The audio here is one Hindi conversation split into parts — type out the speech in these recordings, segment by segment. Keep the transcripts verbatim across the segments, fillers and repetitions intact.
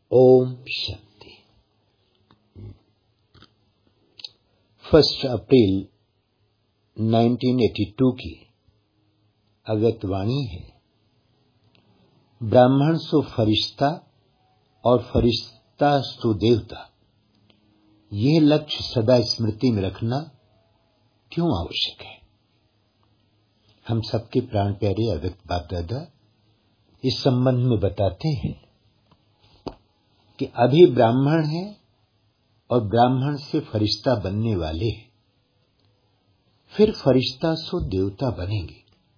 ओम शांति। First April nineteen eighty two की अगत वाणी है। ब्राह्मण सो फरिश्ता और फरिश्ता सो देवता। यह लक्ष्य सदा स्मृति में रखना क्यों आवश्यक है। हम सबके प्राण प्यारे अगत बाप दादा इस संबंध में बताते हैं कि अभी ब्राह्मण है और ब्राह्मण से फरिश्ता बनने वाले हैं, फिर फरिश्ता सो देवता बनेंगे।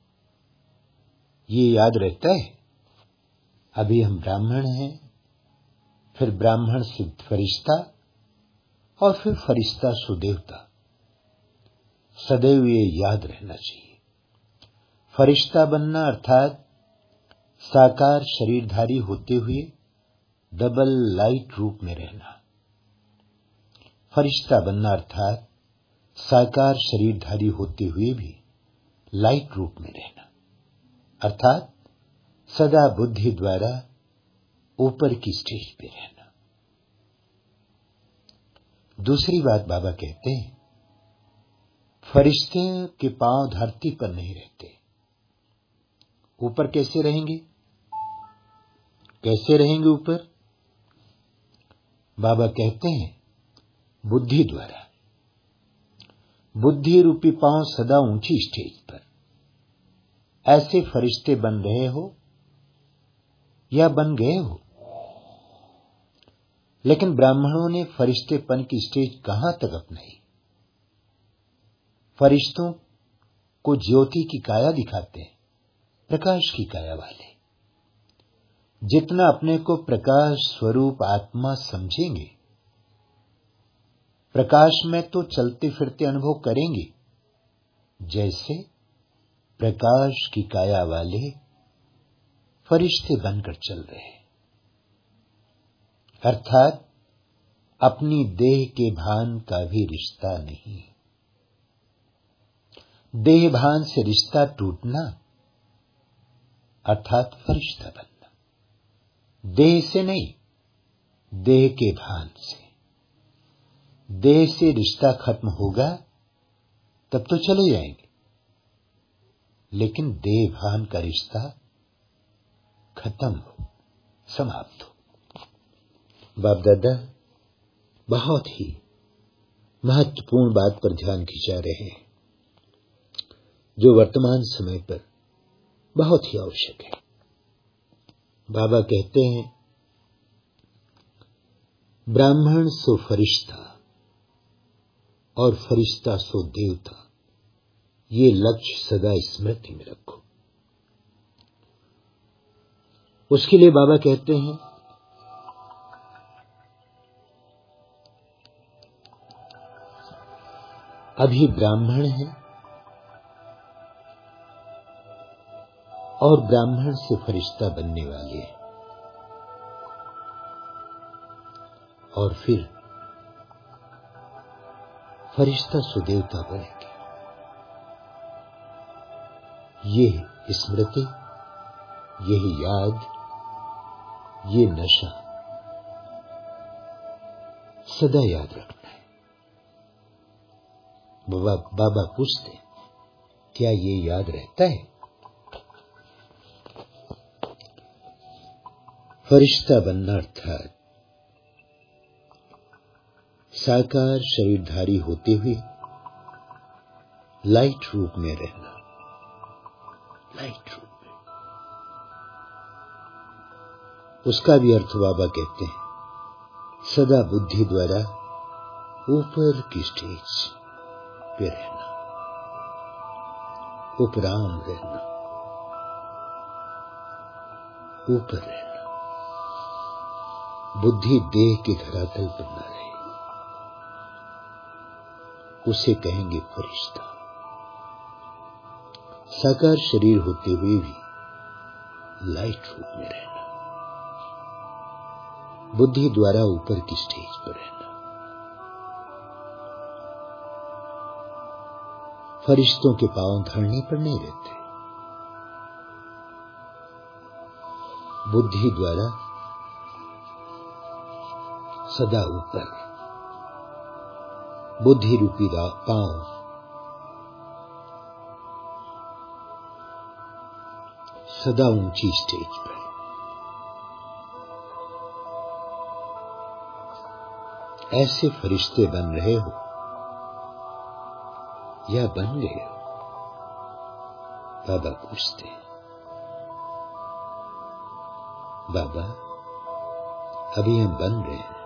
ये याद रहता है। अभी हम ब्राह्मण हैं, फिर ब्राह्मण से फरिश्ता और फिर फरिश्ता सो देवता। सदैव ये याद रहना चाहिए। फरिश्ता बनना अर्थात साकार शरीरधारी होते हुए डबल लाइट रूप में रहना। फरिश्ता बनना अर्थात साकार शरीरधारी होते हुए भी लाइट रूप में रहना, अर्थात सदा बुद्धि द्वारा ऊपर की स्टेज पे रहना। दूसरी बात बाबा कहते हैं, फरिश्ते के पांव धरती पर नहीं रहते। ऊपर कैसे रहेंगे? कैसे रहेंगे ऊपर? बाबा कहते हैं, बुद्धि द्वारा। बुद्धि रूपी पांव सदा ऊंची स्टेज पर। ऐसे फरिश्ते बन रहे हो या बन गए हो। लेकिन ब्राह्मणों ने फरिश्तेपन की स्टेज कहां तक अपनाई। फरिश्तों को ज्योति की काया दिखाते हैं, प्रकाश की काया वाले। जितना अपने को प्रकाश स्वरूप आत्मा समझेंगे, प्रकाश में तो चलते फिरते अनुभव करेंगे, जैसे प्रकाश की काया वाले फरिश्ते बनकर चल रहे हैं। अर्थात अपनी देह के भान का भी रिश्ता नहीं। देह भान से रिश्ता टूटना अर्थात फरिश्ता बनना। देह से नहीं, देह के भान से। देह से रिश्ता खत्म होगा तब तो चले जाएंगे, लेकिन देह भान का रिश्ता खत्म हो, समाप्त हो। बाप दादा बहुत ही महत्वपूर्ण बात पर ध्यान खिंचा रहे हैं, जो वर्तमान समय पर बहुत ही आवश्यक है। बाबा कहते हैं, ब्राह्मण सो फरिश्ता और फरिश्ता सो देवता। ये लक्ष्य सदा स्मृति में रखो। उसके लिए बाबा कहते हैं, अभी ब्राह्मण है और ब्राह्मण से फरिश्ता बनने वाले हैं, और फिर फरिश्ता सुदेवता बनेंगे। ये स्मृति, यही याद, ये नशा सदा याद रखना है। बाबा बाबा पूछते, क्या ये याद रहता है? फरिश्ता बनना अर्थात साकार शरीरधारी होते हुए लाइट रूप में रहना। लाइट रूप में। उसका भी अर्थ बाबा कहते हैं, सदा बुद्धि द्वारा ऊपर की स्टेज पे रहना, उपराम रहना, ऊपर रहना। बुद्धि देह के धरातल पर न रहे, उसे कहेंगे फरिश्ता। साकार शरीर होते हुए भी लाइट रूप में रहना, बुद्धि द्वारा ऊपर की स्टेज पर रहना। फरिश्तों के पांव धरने पर नहीं रहते, बुद्धि द्वारा सदा ऊपर, बुद्धि रूपी पांव सदा ऊंची स्टेज पर। ऐसे फरिश्ते बन रहे हो या बन गए हो? बाबा पूछते हैं। बाबा, अभी हम बन रहे हैं,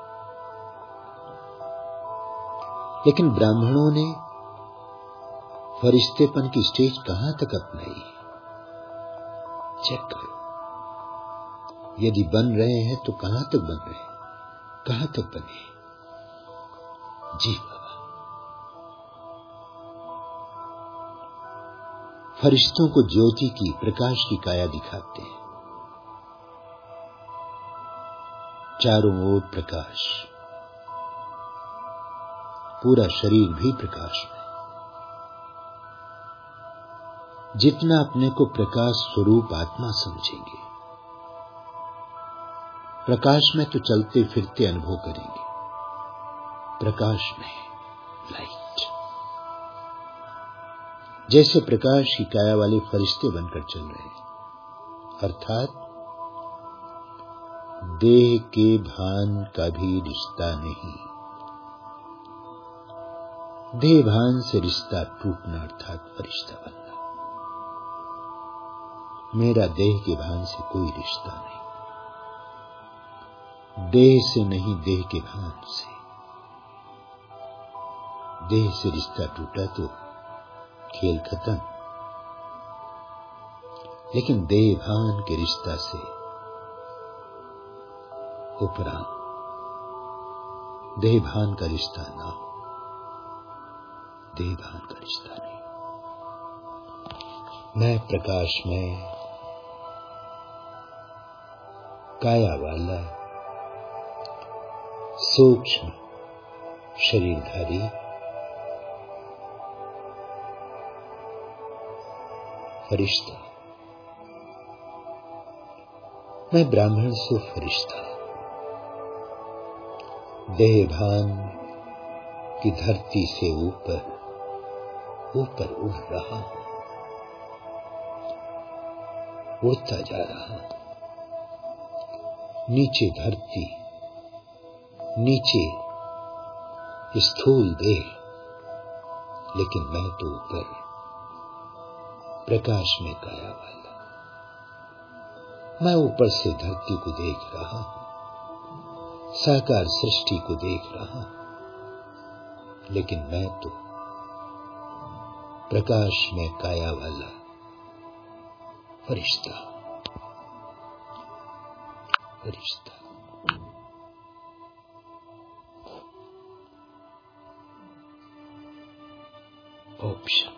लेकिन ब्राह्मणों ने फरिश्तेपन की स्टेज कहां तक अपनाई? चेक करो। यदि बन रहे हैं तो कहां तक बन रहे हैं? कहां तक बने? जी बाबा, फरिश्तों को ज्योति की, प्रकाश की काया दिखाते हैं। चारों ओर प्रकाश, पूरा शरीर भी प्रकाश में। जितना अपने को प्रकाश स्वरूप आत्मा समझेंगे, प्रकाश में तो चलते फिरते अनुभव करेंगे। प्रकाश में लाइट, जैसे प्रकाश की काया वाले फरिश्ते बनकर चल रहे हैं, अर्थात देह के भान का भी रिश्ता नहीं। देह भान से रिश्ता टूटना अर्थात फरिश्ता बनना। मेरा देह के भान से कोई रिश्ता नहीं, देह से नहीं, देह के भान से। देह से रिश्ता टूटा तो खेल खत्म, लेकिन देह भान के रिश्ता से उपरांत देह भान का रिश्ता ना हो, देह भान का रिश्ता नहीं। मैं प्रकाश में काया वाला सूक्ष्म शरीरधारी फरिश्ता, मैं ब्राह्मण सो फरिश्ता, देह भान की धरती से ऊपर ऊपर उड़ रहा हूं, उड़ता जा रहा हूं। नीचे धरती, नीचे स्थूल देह, लेकिन मैं तो ऊपर प्रकाश में काया वाला। मैं ऊपर से धरती को देख रहा हूं, साकार सृष्टि को देख रहा हूं, लेकिन मैं तो प्रकाश में काया वाला फरिश्ता फरिश्ता ऑप्शन।